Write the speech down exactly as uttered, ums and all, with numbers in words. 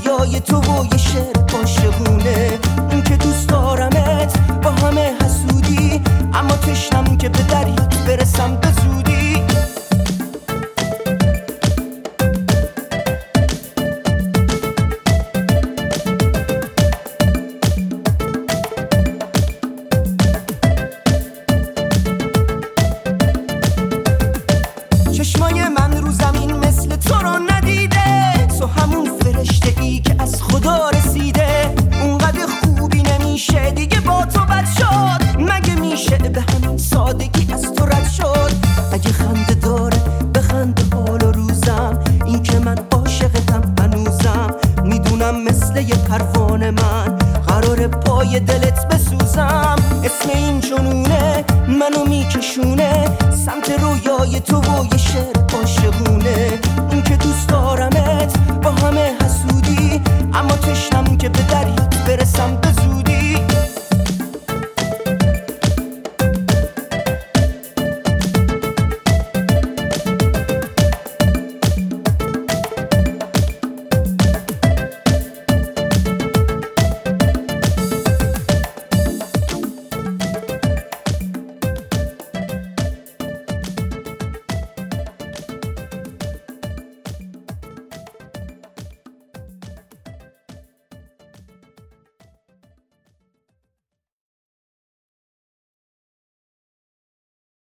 رویای تو و یه شعر عاشقونه. اون که دوست دارمت با همه حسودی، اما تشنم که به دریات برسم به زودی. چشمای من رو زمین مثل تو رو ندیده، تو همون فرشته ای که از خدا رسیده. اونقدر خوبی نمیشه دیگه با تو بد شد، مگه میشه به همین سادگی از تو رد شد؟ اگه خنده داره به خنده حال و روزم، این که من عاشقتم هنوزم. میدونم مثل یه پروانه من قرار پای دلت بسوزم. اسم این جنونه منو میکشونه سمت رویای تو و یه شعر عاشقونه. اون که دوست دارمت با همه حسودی، اما تشنم که به